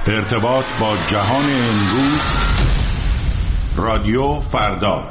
ارتباط با جهان امروز، رادیو فردا.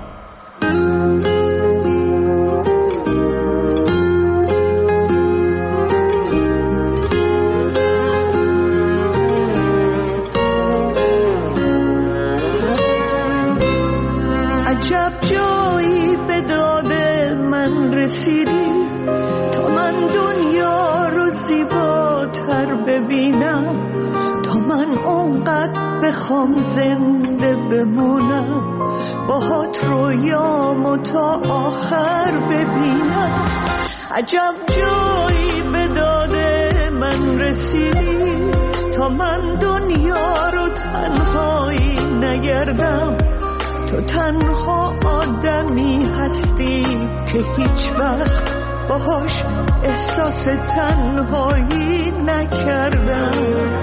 عجب جایی به داد من رسیدی تا من دنیا رو زیباتر ببینم، تا من اونقدر بخوام زنده بمونم، باهات رویامو تا آخر ببینم. عجب جایی به داد من رسیدی تا من دنیا رو تنهایی نگردم، تو تنها آدمی هستی که هیچ وقت باهاش احساس تنهایی نکردم.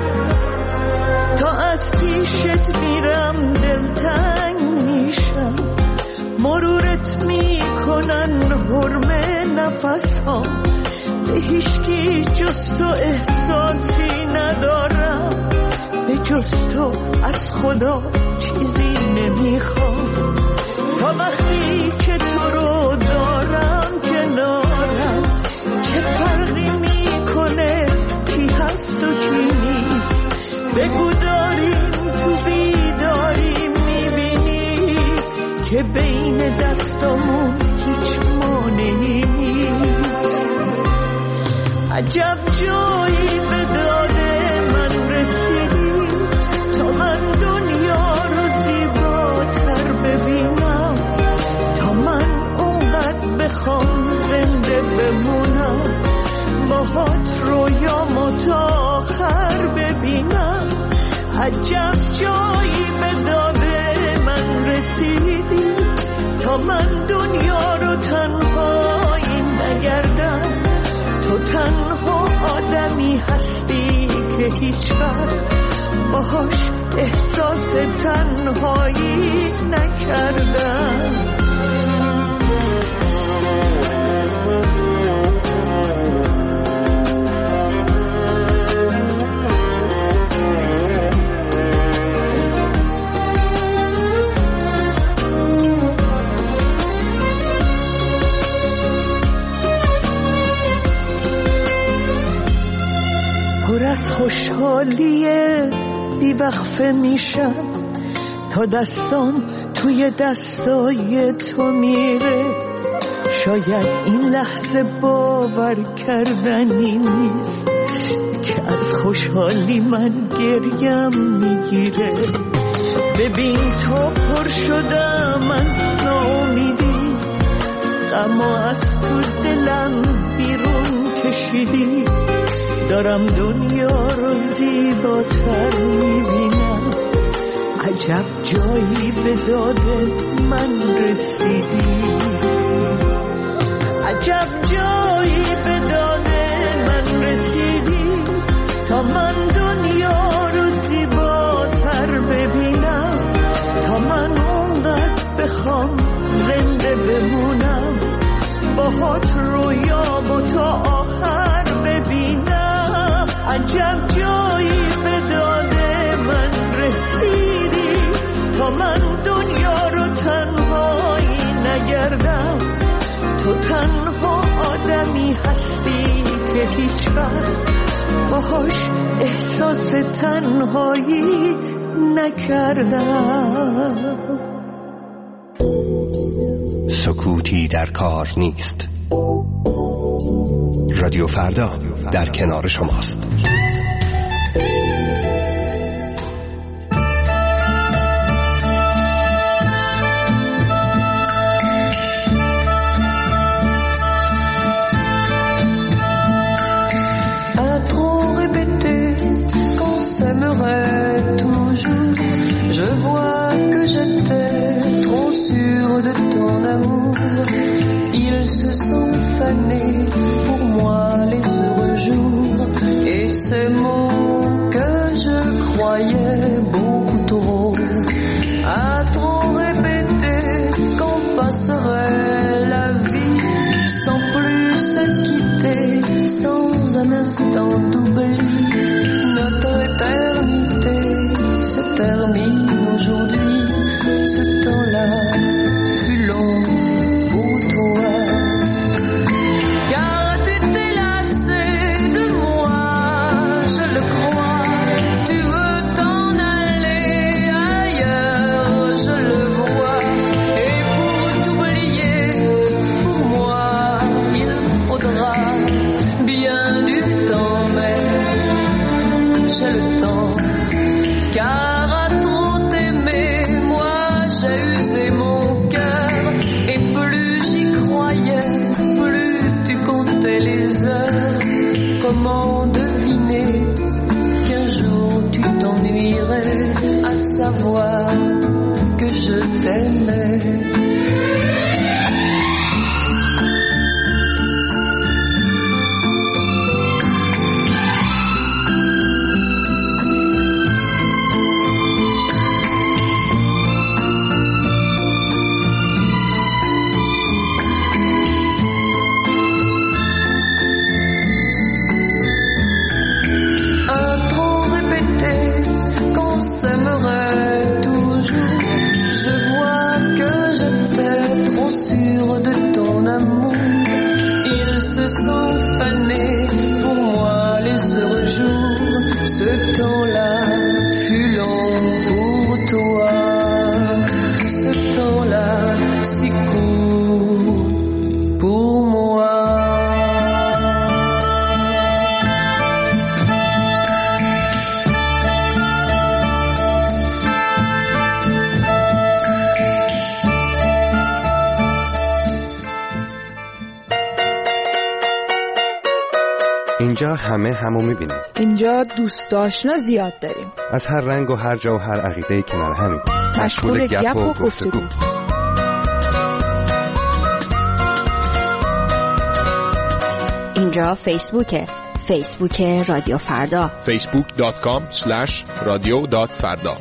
تا از پیشت میرم دلتنگ میشم، مرورت میکنن حرمه نفس ها، به هیچکی جز تو احساسی ندارم، به جز تو از خدا چیزی نمیخوام. تا وقتی که تو رو دارم کنارم، چه فرقی میکنه کی هست و کی نیست؟ بگو داریم تو بیداری میبینی که بین دستامون هیچ مانعی نیست. عجب جایی به داد من رسیدی تا من دنیا رو زیباتر ببینم، تا من اونقدر بخوام زنده بمونم، باهات رویامو تا آخر ببینم. عجب جایی به داد من رسیدی تا من دنیا رو تنهایی نگردم، تو تنها آدمی هستی که هیچ وقت باهاش احساس تنهایی نکردم. پر از خوشحالیه بی‌وقفه میشم تا دستام توی دستای تو میره. شاید این لحظه باور کردنی نیست که از خوشحالی من گریم میگیره. ببین تو پر شدم از ناامیدی، غم از تو دلم بیرون کشیدی، دارم دنیا رو زیباتر میبینم. عجب جایی به داد من رسیدی، عجب جایی به داد من رسیدی تا من دنیا رو زیباتر ببینم، تا من اونقدر بخوام زنده بمونم، باهات رویامو تا آخر ببینم. عجب جایی به داد من رسیدی تا من دنیا رو تنهایی نگردم، تو تنها آدمی هستی که هیچ وقت باهاش احساس تنهایی نکردم. سکوتی در کار نیست. رادیو فردا در کنار شماست. Je vois que j'étais trop sûre de ton amour. Ils se sont fanés pour moi les heureux jours. Et اینجا همه همو میبینیم. اینجا دوست آشنا زیاد داریم. از هر رنگ و هر جا و هر عقیده‌ای کنار همیم. مشغول گپ و گفتگو. اینجا فیسبوک رادیو فردا. facebook.com/radio.farda.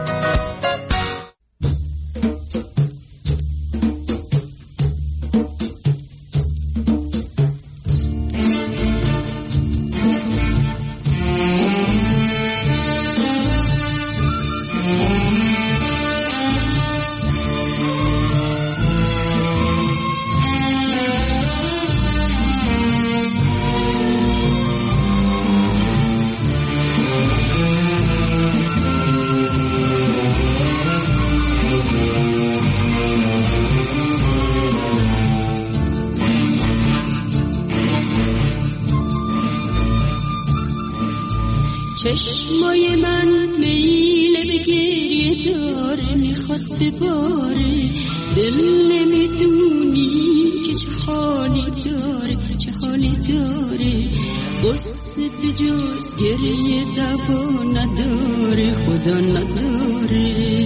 چشمای من میل به گریه داره، میخواد بباره، دل نمیدونی که چه حالی داره، چه حالی داره. قصه به جز گریه دوا نداره، خدا نداره.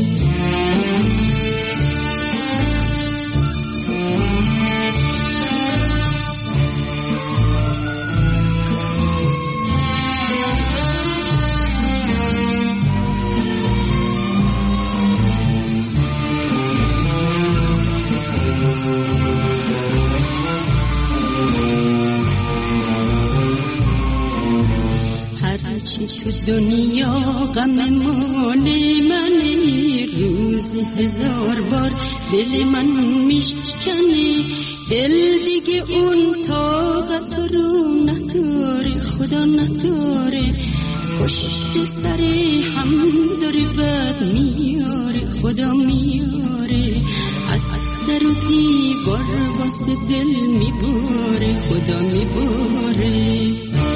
تو دنیا غم مال منی، روز هزار بار دل من میشکنه، دل دیگه اون طاقت رو نداره، خدا نداره. پشت سر هم داره بد میاره، خدا میاره. از در و دیوار واسه دل میباره، خدا میباره.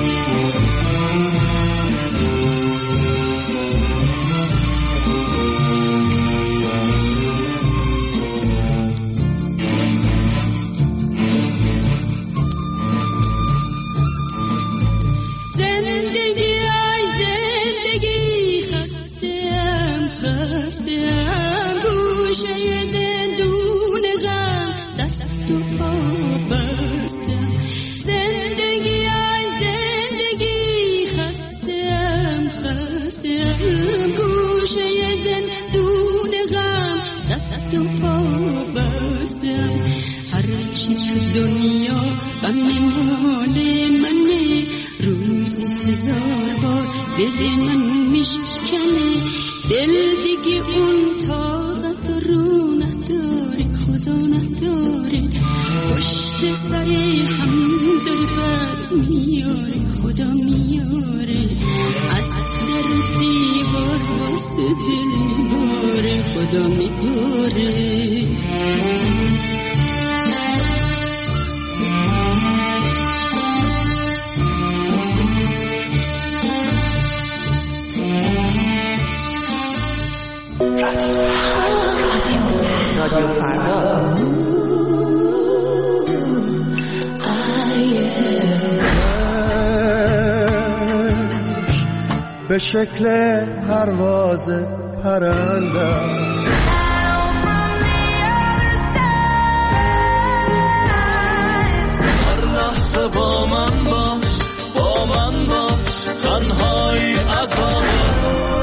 دنیا غم مال منه، روز هزار بار دل من میشکنه، دل دیگه اون طاقت رو نداره، خدا نداره. پشت سر هم دل بد میاره، خدا میاره. از در دیوار واسه دل میباره، خدا میباره. رادیو فردا. به شکل پرواز پرنده هر لحظه با من باش، با من باش، تنهایی عذابه.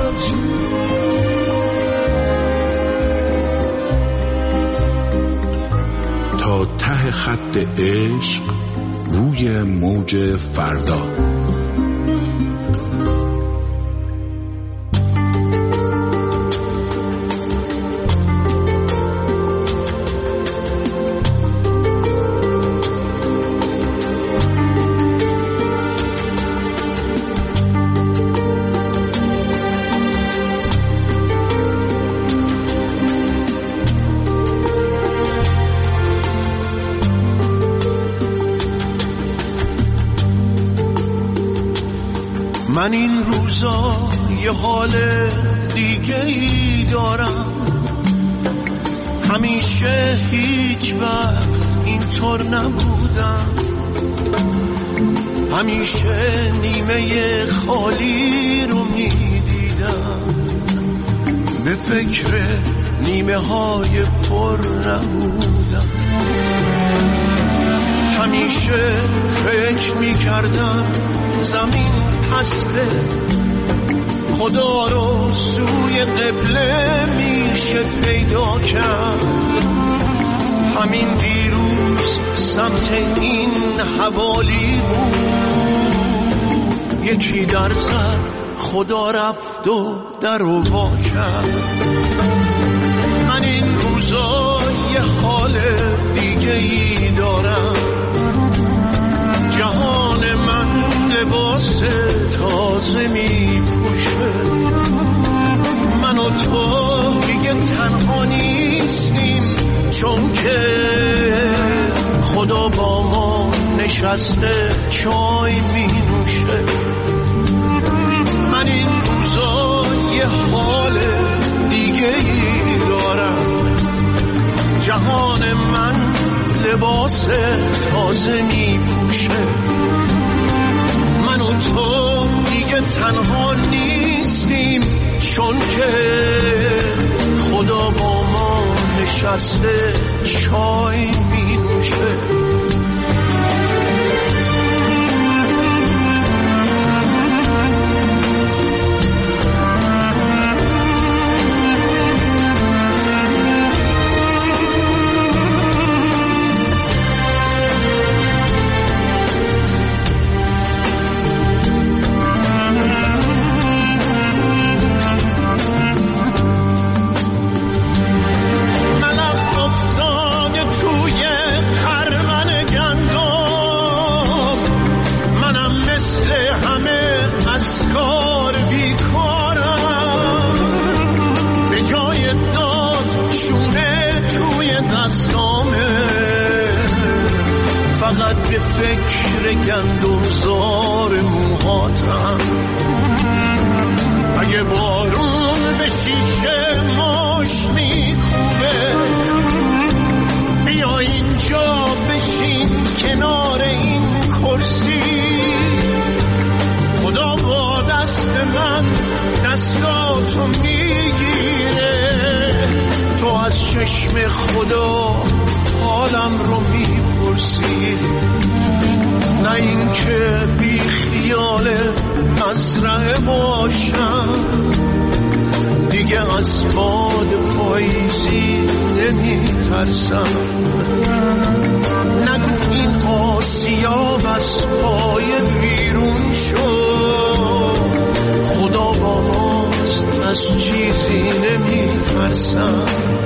تا ته خط عشق روی موج فردا. من این روزا یه حال دیگه ای دارم، همیشه هیچ وقت اینطور نبودم. همیشه نیمه خالی رو میدیدم، به فکر نیمه های پر نبودم. همیشه فکر میکردم زمین پسته، خدا رو سوی قبله میشه پیدا کرد. همین دیروز سمت این حوالی بود، یکی در زد خدا رفت و در رو وا کرد. من این روزا یه حال دیگه ای دارم، جهان من لباس تازه می پوشه. من و تو دیگه تنها نیستیم، چون که خدا با ما نشسته چای می نوشه. من این روزا یه حال دیگه ای دارم، جهان من لباس تازه می پوشه. من و تو دیگه تنها نیستیم، چون که خدا با ما نشسته چای می نوشه. فقط به فکر گندمزار موهاتم. اگه بارون به شیشه ماش میکوبه، بیا اینجا بشین کنار این کرسی. خدا با دست من دستاتو میگیره، تو از چشم خدا حالم رو میپرسی. نه این که بی خیال مزرعه باشم، دیگه از باد پاییزی نمیترسم. نگو این آسیاب از پای بیرون شد، خدا با ماست از چیزی نمیترسم.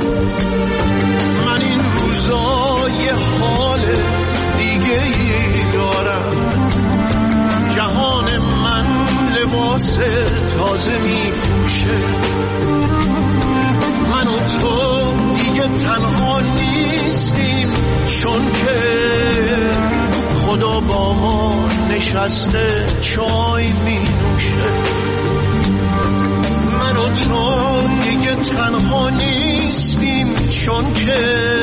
من این روزا یه حال دیگه ای دارم، جهان من لباس تازه می پوشه. من و تو دیگه تنها نیستیم، چون که خدا با ما نشسته چای می نوشه. من و تو دیگه تنها نیستیم، چون که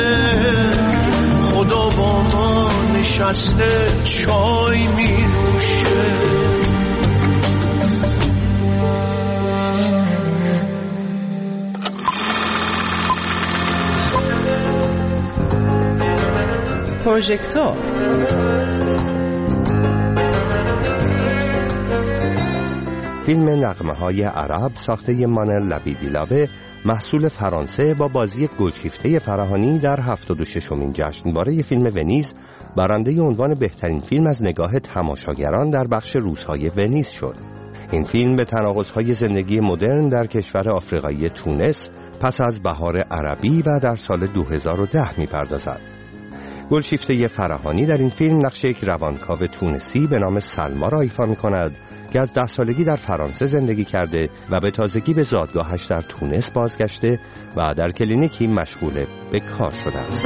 خدا با ما نشسته چای می نوشه. پروژکتور فیلم نغمه‌های عرب ساخته مانل لبیدیلاوه محصول فرانسه با بازی گلشیفته فراهانی در 76مین جشنواره فیلم ونیز برنده عنوان بهترین فیلم از نگاه تماشاگران در بخش روزهای ونیز شد. این فیلم به تناقض‌های زندگی مدرن در کشور آفریقایی تونس پس از بهار عربی و در سال 2010 می‌پردازد. گلشیفته فراهانی در این فیلم نقش یک روانکاو تونسی به نام سلما را ایفا می‌کند که از 10 سالگی در فرانسه زندگی کرده و به تازگی به زادگاهش در تونس بازگشته و در کلینیکی مشغول به کار شده است.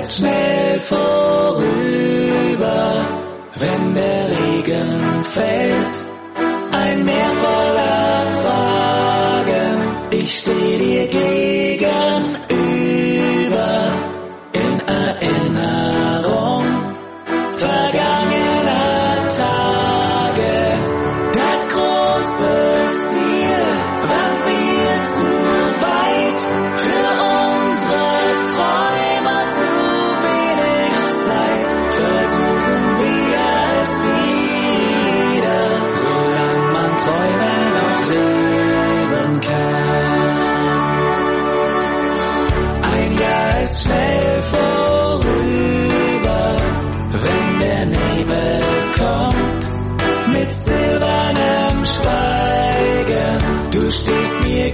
ist schnell vorüber, wenn der Regen fällt. Ein Meer voller Fragen, ich steh dir gegenüber. In Erinnerung vergangener Tage. Das große Ziel war viel zu weit, für unsere Träume zu wenig Zeit. Versuchen wir es wieder, solange man Träume noch leben kann. Ein Jahr ist schnell vorüber, wenn der Nebel kommt, mit silbernem Schweigen. Du stehst mir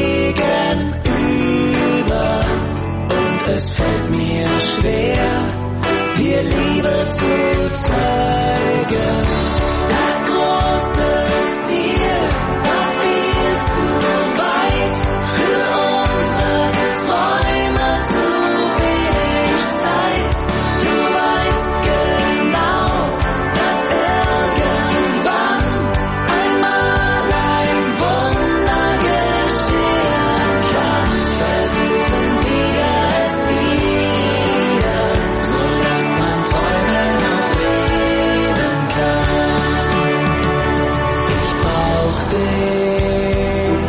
gegenüber und es fällt mir schwer, dir Liebe zu zeigen. Das große Ziel war viel zu weit, für unsere Träume zu wenig Zeit. Du weißt genau, dass irgendwann einmal ein Wunder geschehen kann. Versuchen wir es wieder, solange man Träume noch leben kann. Ich brauch dich,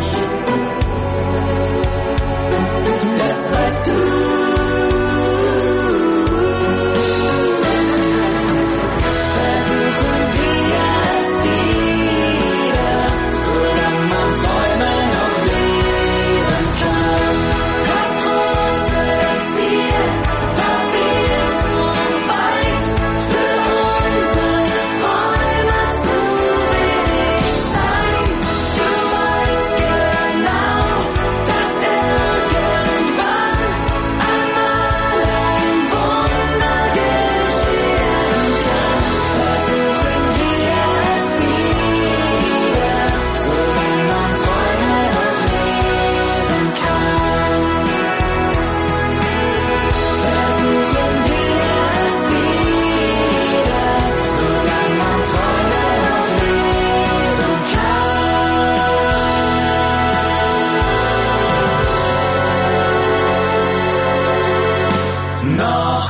das weißt du. Versuchen wir es wieder, solange man Träume noch leben kann. Das große Ziel war viel zu weit, für unsere Träume zu wenig Zeit. Du weißt genau, dass irgendwann einmal ein Wunder geschehen kann. Versuchen wir es wieder, solange man Träume noch leben kann. Versuchen wir es wieder, solange man Träume noch leben kann. Noch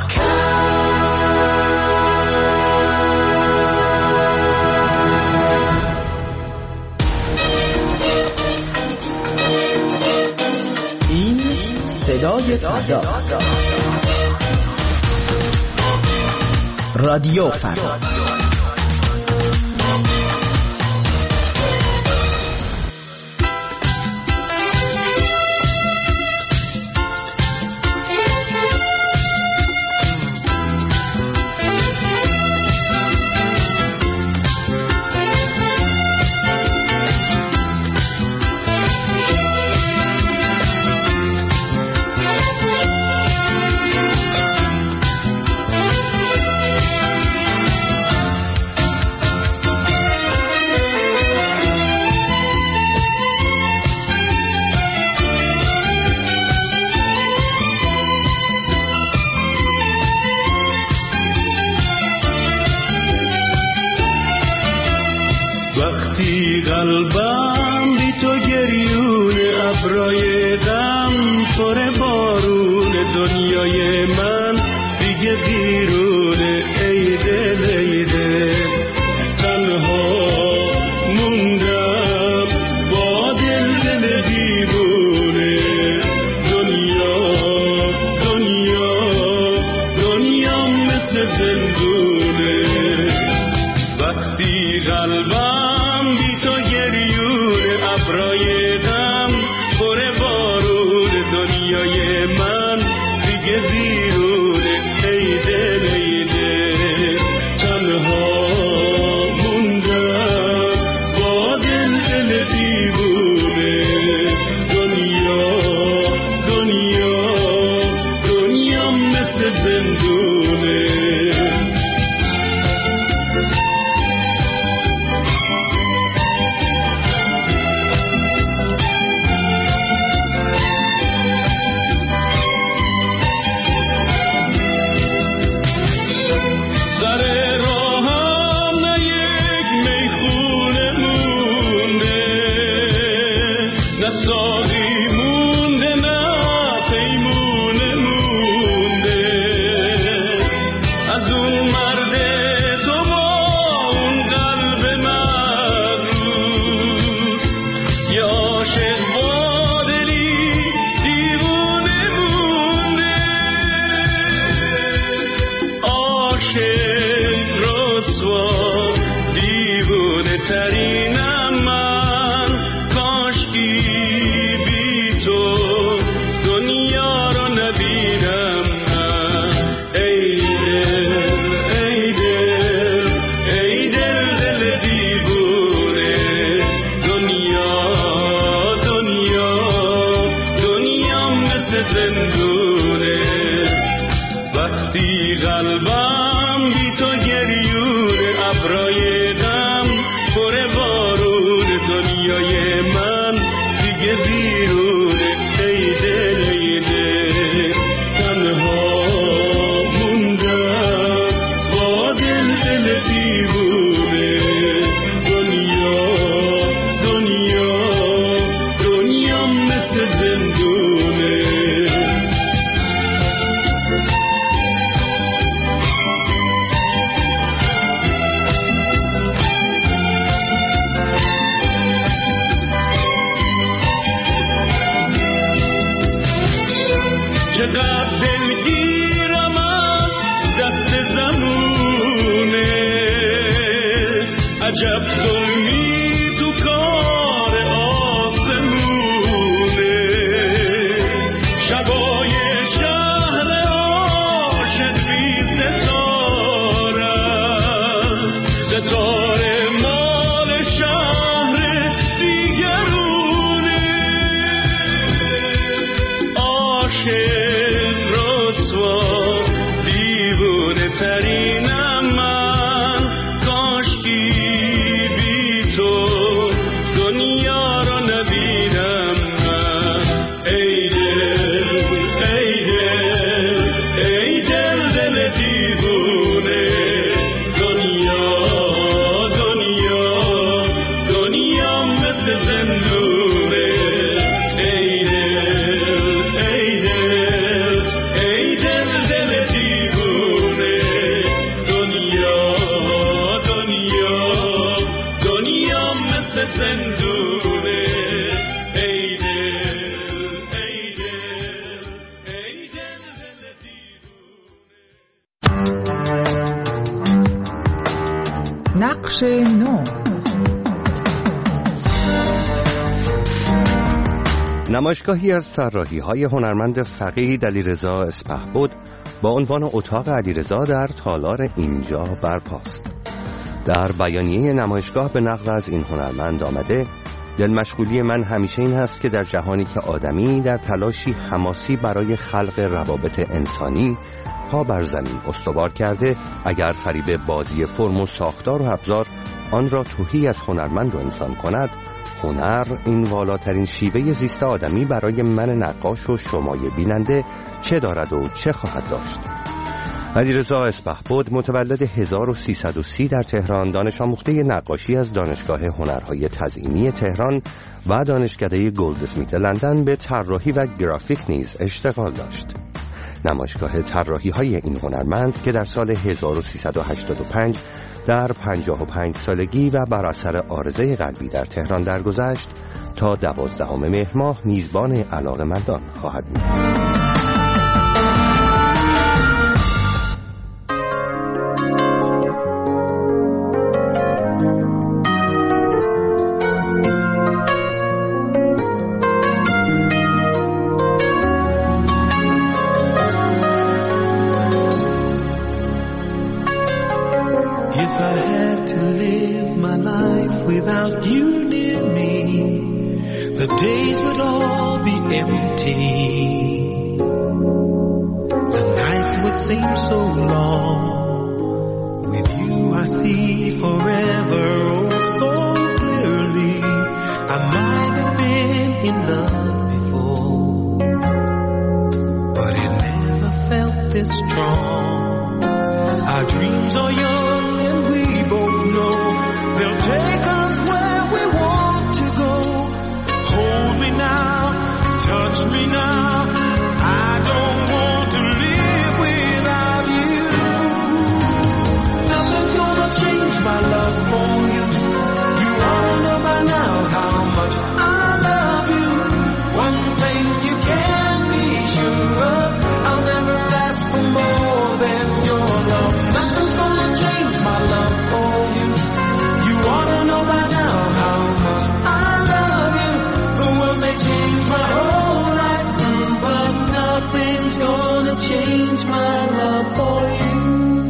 این صدای فرداست. رادیو فردا. وقتی قلبم بی تو گریون ابرای غم پر بارون دنیای من دیگه بیرون ای دل ای دل تنها موندم با دل دیوونه دنیا مثل زندونه وقتی قلبم بی تو گریون ابرای غم پر بارون دنیای من دیگه وقتی قلبم بی تو گریون ابرای غم پر بارون دنیای من دیگه بیرونه ای دل ای دل تنها موندم با دل دیوونه دنیا مثل زندونه چقدر دلگیرم از دست زمونه عجب ظلمی تو کار آسمونه شبای شهر عاشق بی ستاره مال شهر دیگرونه عاشق رسوا دیوونه ترینم من کاشکی بی تو دنیا رو ندیدم من ای دل ای دل ای دل دل دیوونه دنیا مثل زندونه ای دل ای دل ای دل دل دیوونه دنیا مثل زندونه ای دل ای دل ای دل دل دیوونه نقش نو. نمایشگاهی از طراحی‌های هنرمند فقید علیرضا اسپهبد با عنوان اتاق علیرضا در تالار اینجا برپاست. در بیانیه نمایشگاه به نقل از این هنرمند آمده: دلمشغولی من همیشه این هست که در جهانی که آدمی در تلاشی حماسی برای خلق روابط انسانی پا بر زمین استوار کرده، اگر فریب بازی فرم و ساختار و ابزار آن را تهی از هنرمند و انسان کند، هنر این والاترین شیوه زیست آدمی برای من نقاش و شمای بیننده چه دارد و چه خواهد داشت. علیرضا اسپهبد متولد 1330 در تهران، دانش آموخته نقاشی از دانشگاه هنرهای تزئینی تهران و دانشکده گلدسمیت لندن به طراحی و گرافیک نیز اشتغال داشت. نمایشگاه طراحی‌های این هنرمند که در سال 1385 در 55 سالگی و بر اثر عارضه قلبی در تهران درگذشت، تا 12 مهر ماه میزبان علاقه‌مندان خواهد بود. If I had to live my life without you near me, the days would all be empty. The nights would seem so long. With you I see forever oh so clearly. I might have been in love before, but it never felt this strong. Our dreams are young and we both know they'll take us where we want to go. Hold me now, touch me now. I don't want to live without you. Nothing's gonna change my love for you. You all know by now how much I love you. One thing you can be sure of, I'll never ask for more than your love. Nothing's gonna change my love for you. You ought to know by now how much I love you. The world may change my whole life through, but nothing's gonna change my love for you.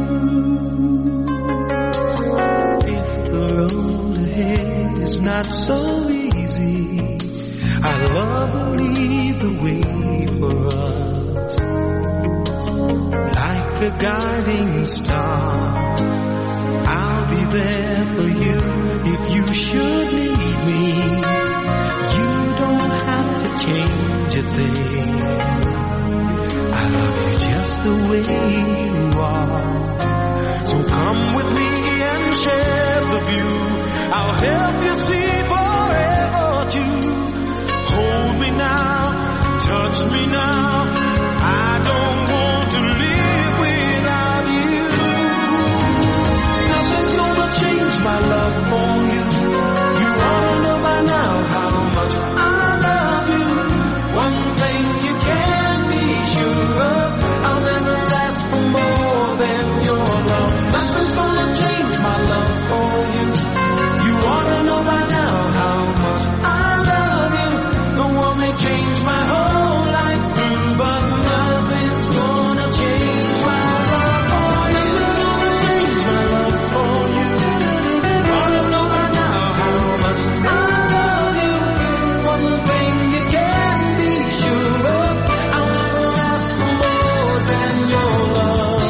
If the road ahead is not so easy, I'd love to lead the way for us. Like like a guiding star. I'll be there for you if you should need me. You don't have to change a thing. I love you just the way you are. So come with me and share the view. I'll help you see forever too. Hold me now, touch me now. I don't want to live without you. Nothing's gonna change my love for you. You ought to know by now how much I love you. One thing you can be sure of, I'll never ask for more than your love. Nothing's gonna change my love for you. You ought to know by now how much I love you. The world may change my whole life through, but nothing's gonna change my love for you. Nothing's gonna change my love for you. You ought to know by now how much I love you. One thing you can be sure of, I'll never ask for more than your love.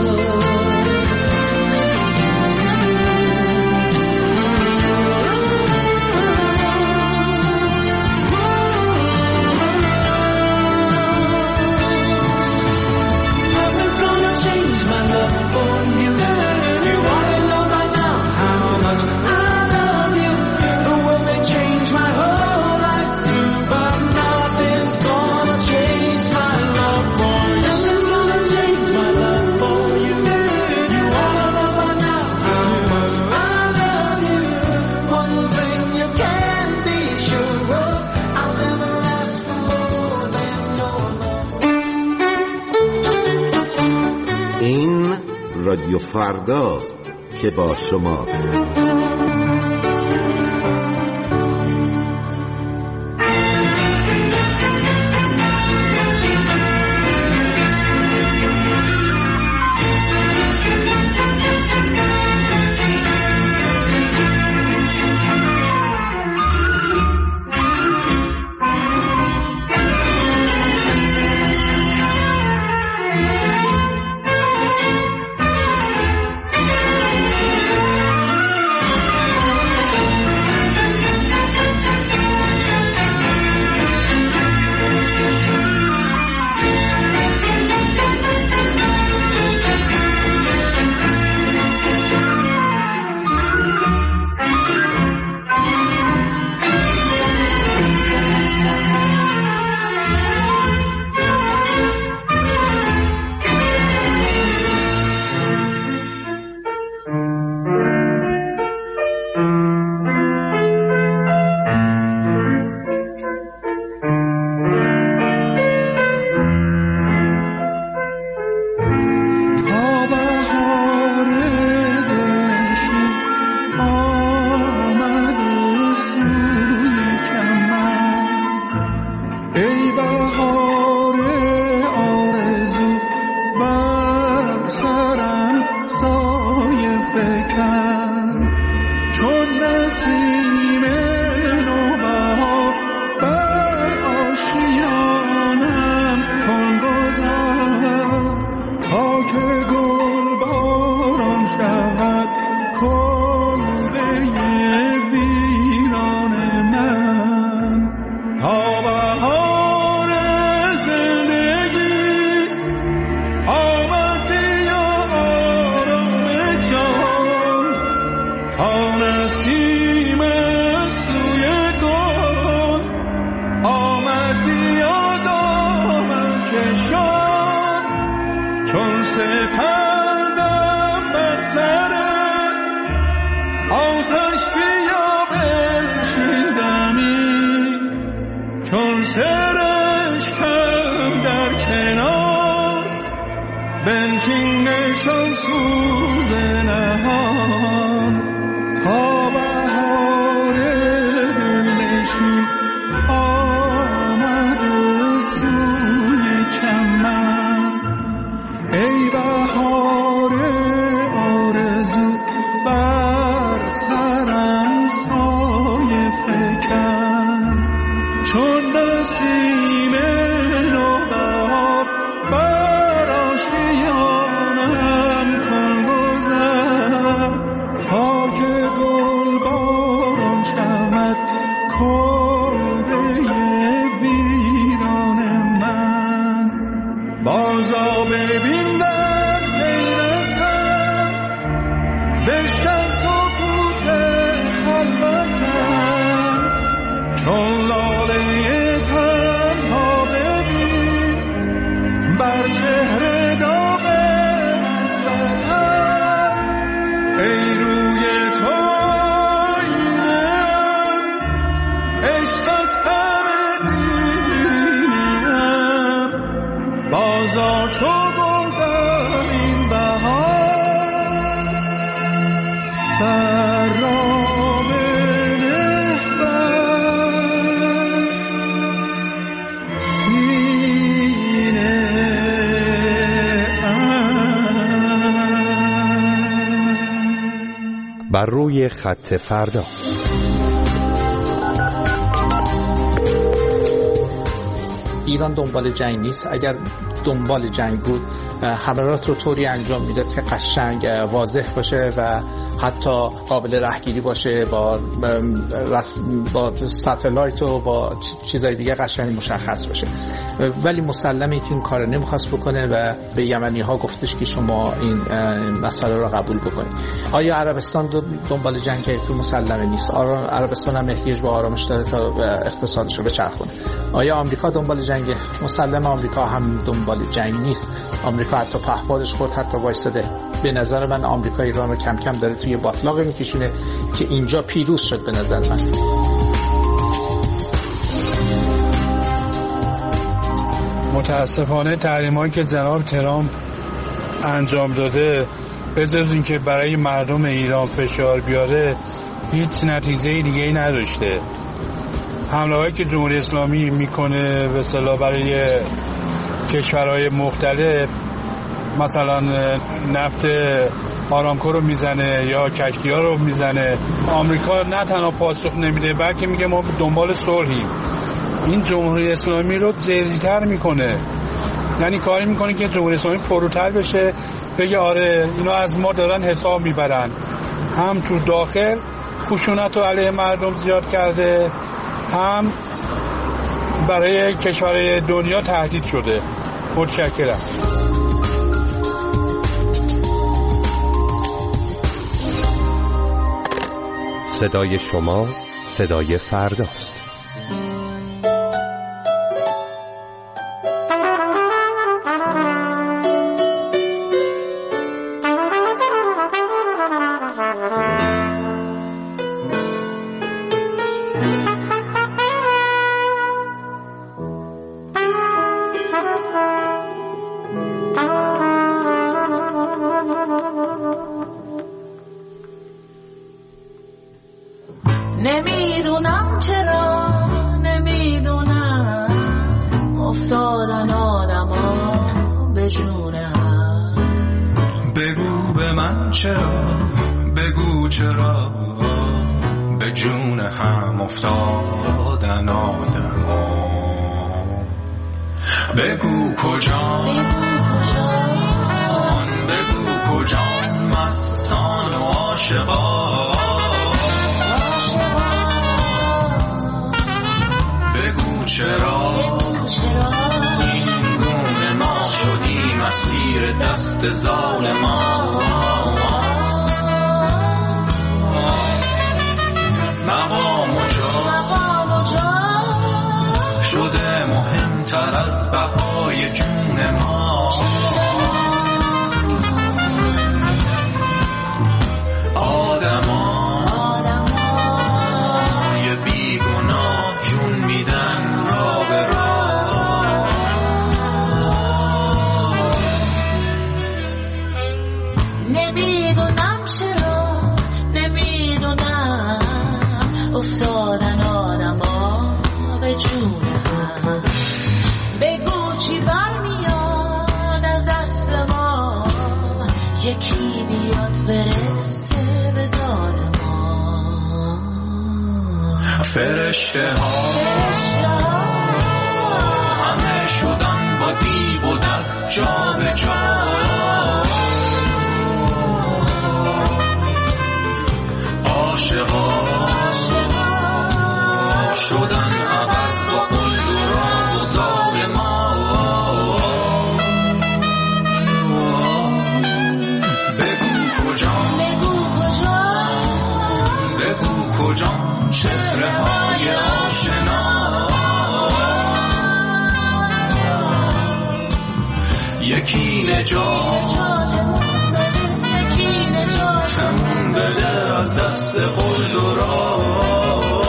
Nothing's gonna change my love for you. You ought to know by now how much I love you. The world may change my whole life through, but nothing's gonna change my love for you. Nothing's gonna change my love for you. You ought to know by now how much I love you. One thing you can be sure of, I'll never ask for more than your love. این رادیو فرداست که با شماست. نسیم نوبهار بر آشیان سر را بنه بر سینه بر روی خط فردا. ایران دنبال جنگ نیست. اگر دنبال جنگ بود حملات رو طوری انجام میداد که قشنگ واضح باشه و حتی قابل رهگیری باشه، با ساتلایت و با چیزای دیگه قشنگ مشخص باشه. ولی مسلمه که این کار نمیخواست بکنه و به یمنی ها گفتش که شما این مسئله رو قبول بکنید. آیا عربستان دنبال جنگ تو مسلمه نیست؟ عربستان هم احتیاج به آرامش داره تا اقتصادش رو بچرخونه. آیا آمریکا دنبال جنگ؟ مسلمه آمریکا هم دنبال جنگ نیست. آمریکا حتی پهپادش خورد، حتی وایساده. به نظر من آمریکا ایران رو کم کم داره توی باطلاق میکشونه که اینجا پیروز شد. به نظر من متاسفانه تحریمایی که جناب ترامپ انجام داده به جز اینکه برای مردم ایران فشار بیاره هیچ نتیجه دیگه ای نداشته. حمله‌هایی که جمهوری اسلامی میکنه به اصطلاح برای کشورهای مختلف، مثلا نفت آرامکو رو میزنه یا کشتی‌ها رو میزنه، آمریکا نه تنها پاسخ نمیده بلکه میگه ما دنبال صلحیم. این جمهوری اسلامی رو ضعیف‌تر میکنه، یعنی کاری میکنه که جمهوری اسلامی پروتر بشه، بگه آره اینا از ما دارن حساب میبرن. هم تو داخل خشونت رو علیه مردم زیاد کرده، هم برای کشورهای دنیا تهدید شده. متشکرم. صدای شما صدای فرداست. نمیدونم چرا، نمیدونم افتادن آدما به جون هم. بگو به من چرا، بگو چرا به جون هم افتادن آدما. بگو کجا، بگو کجا مستان و عاشقان. چرا این گونه ما شدیم اسیر دست ظالمان. مقام و جا شده مهمتر از بقای جون ما. آدمای بیگناه جون میدن را به را. نمیدونم چرا، نمیدونم افتادن آدما به جون هم. بگو چی برمیاد از دست ما، یکی بیاد برسه به داد ما. فرشته ها همه شدن با دیو و در جا به جا. عاشقا شدن عوض با قلد و راه و زال ما. بگو کجا، بگو کجا چهره های آشنا. یکی نجاتمون بده از دست قلد و راه.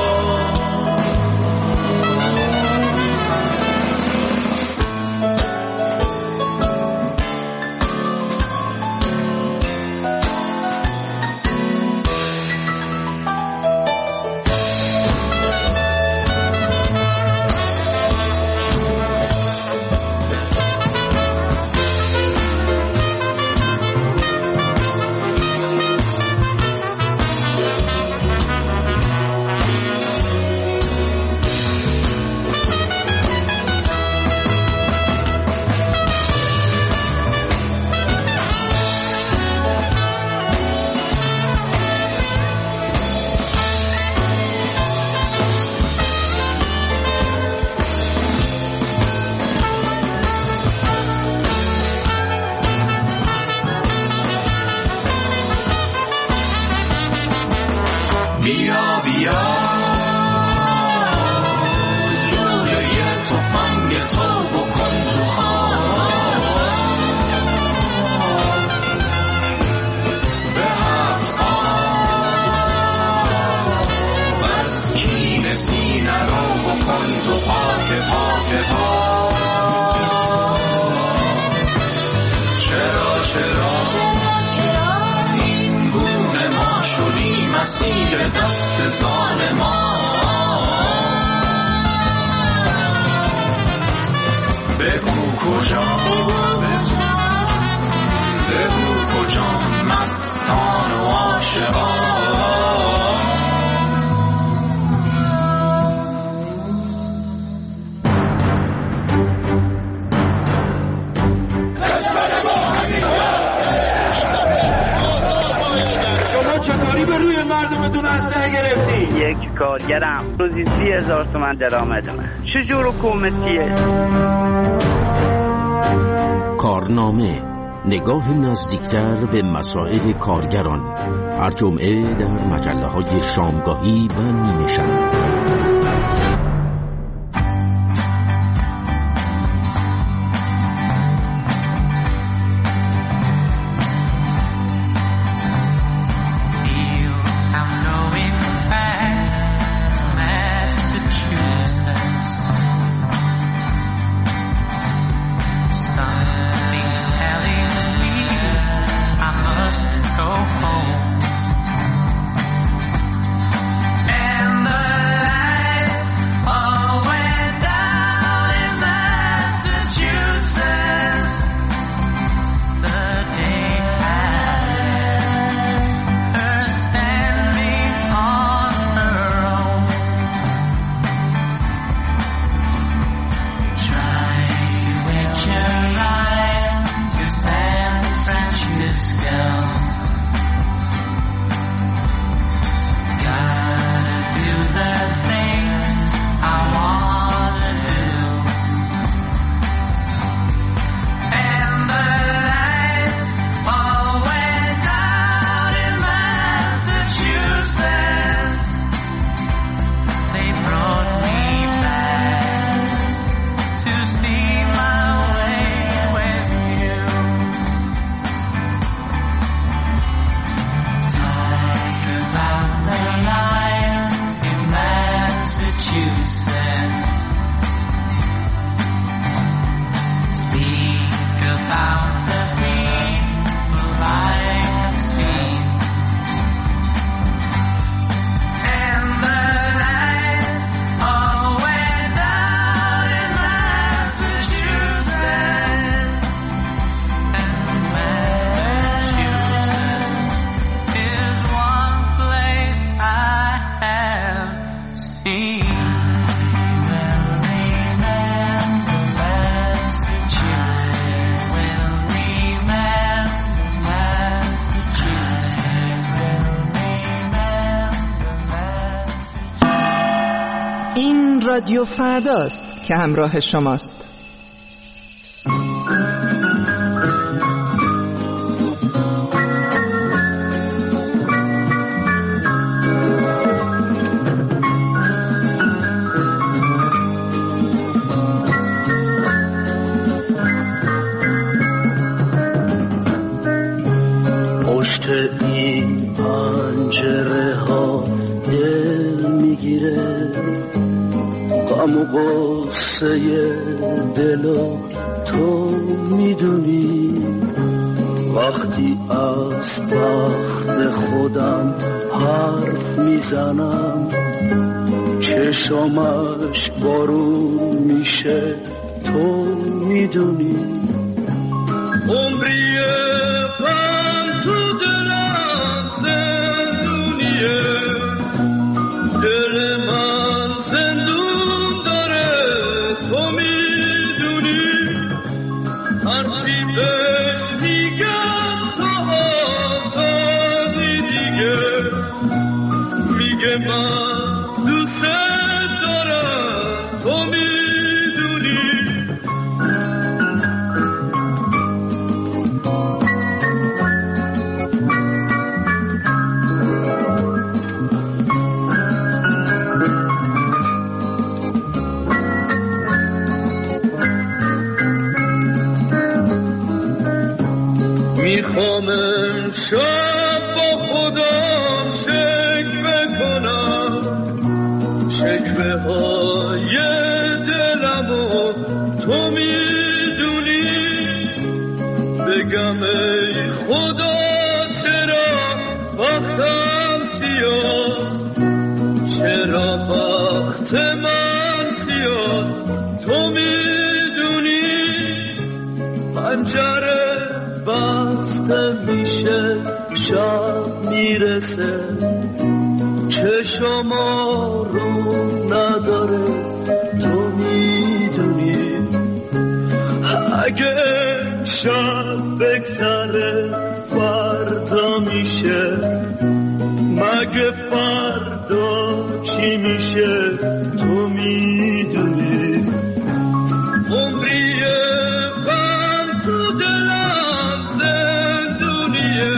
زیر دست ظالمان. بگو کجا، بگو کجا مستان و عاشقان. چطوری به روی مردمتون اسلحه گرفتی؟ یک کارگرم روزی 30,000 تومان درآمدمه. چجور حکومتیه؟ کارنامه، نگاه نزدیکتر به مسائل کارگران، هر جمعه در مجله‌های شامگاهی و نیمه شب. رادیو فرداست که همراه شماست. پشت این پنجره ها دل میگیره، غم و غصه دلو تو میدونی. وقتی از بخت خودم حرف میزنم، چشمش بارون میشه تو میدونی. عمریه پن تو دلم زندونیه، دل من زندون داره تو میدونی. هرچی بهش میگم تو آزادی دیگه، میگه من دوست دارم تو میدونی. میخوام امشب با خودم شکوه کنم، شکوه های دلمو تو میدونی. بگم ای خدا چرا وقتم سیاه خسته میشه شب میرسه چشم رو نداره تو میدونی اگه شب بگذره فردا میشه مگه فردا چی میشه تو میدونی عمری غم تو دلم زندونیه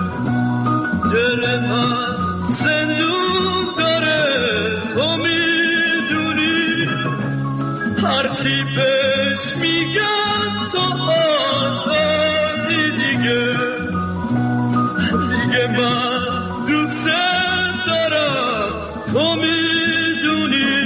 دل من زندون داره تو میدونی هرچی بهش میگن تو آزادی دیگه من دوست دارم تو میدونی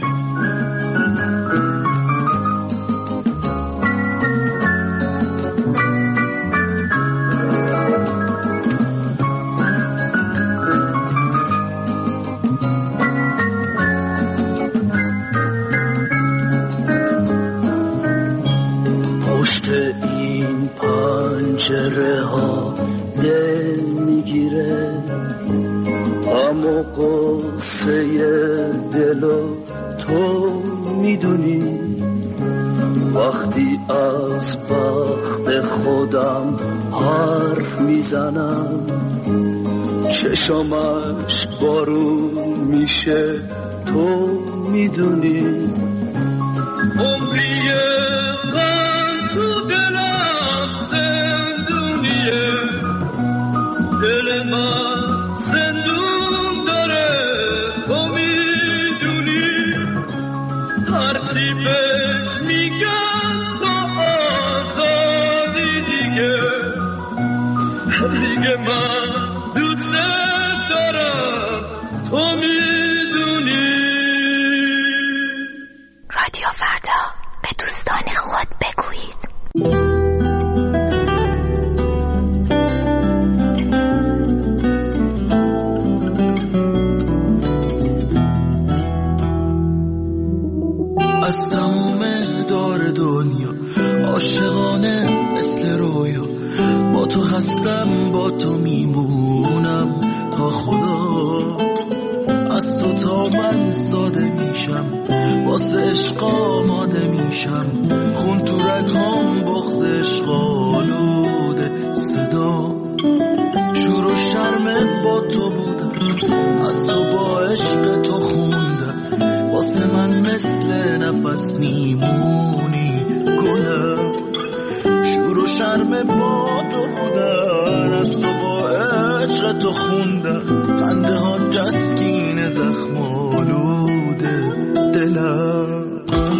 پشت این پنجره ها دل میگیره اما قصه دلو تو میدونی وقتی از بخت خودم حرف میزنم چشمش بارون میشه تو میدونی عمری غم تو دلم زندونیه دل من زندون داره تو میدونی هرچی بهش میگن تو آزادی دیگه من دوست دارم تو میدونی رادیو فردا به دوستان خود بگویید از تموم دار دنیا عاشقانه مثل رویا با تو هستم با تو میمونم تا خدا از تو تا من ساده میشم واسه عشق آماده میشم خون تو رگام بغض عشق آلوده صدا شور و شرم با تو بودم از تو با عشق تو خوندم واسه من مثل نفس میمونی گلم شور و شرم با تو بودن از تو با عشق تو خوندم خنده ها تسکین زخم آلوده دلم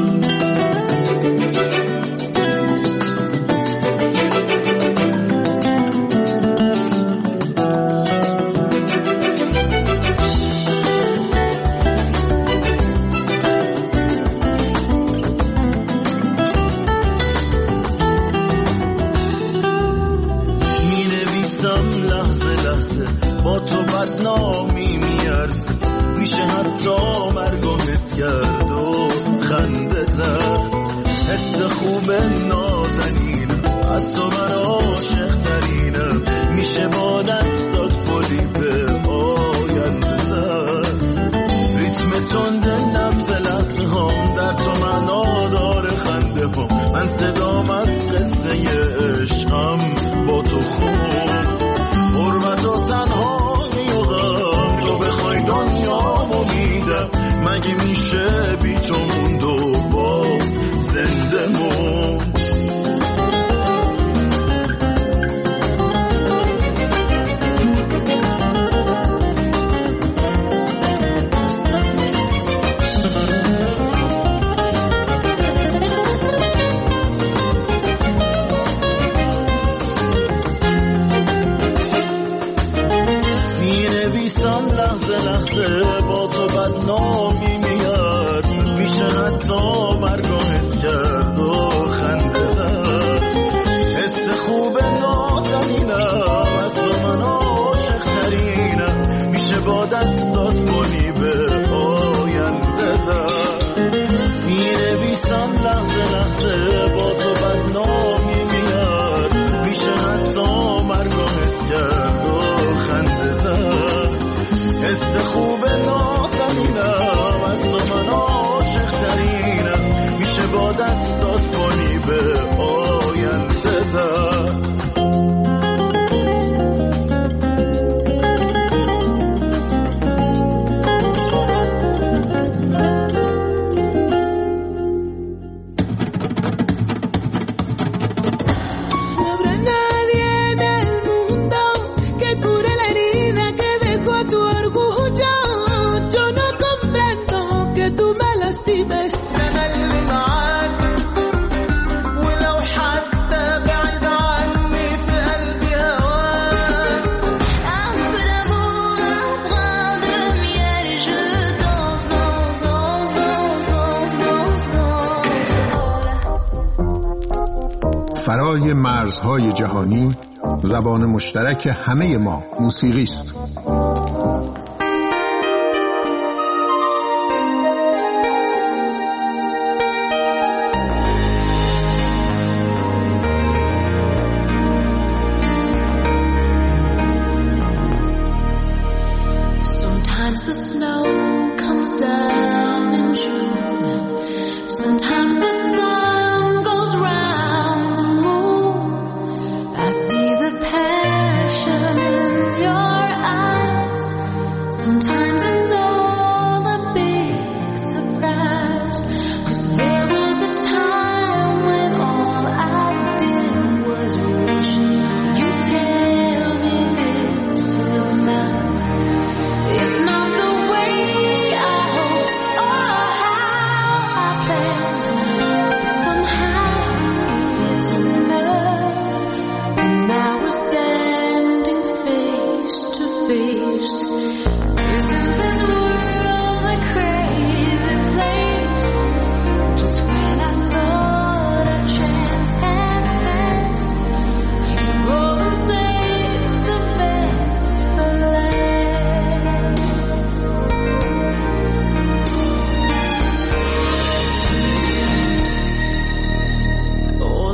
با تو بدنامی میارزه میشه حتی مرگو حس کرد و خنده زد حس خوب نازنینم از تو من عاشق ترینم میشه با دستات پلی به آینده زد ریتم تند نبض لحظه هم در تو معنا داره خنده هم من صدام از قصه عشقم با تو خون غربت و تنهایی و غم تو بخوای دنیامو میدم مگه میشه بی تو موند و باز زنده موند کرد و خنده زد. حس خوب نازنینم از تو من عاشق ترینم، میشه با دستات کنی به آینده زد. فرای مرزهای جهانی، زبان مشترک همه ما موسیقی است.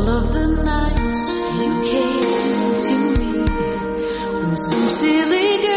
Silly girl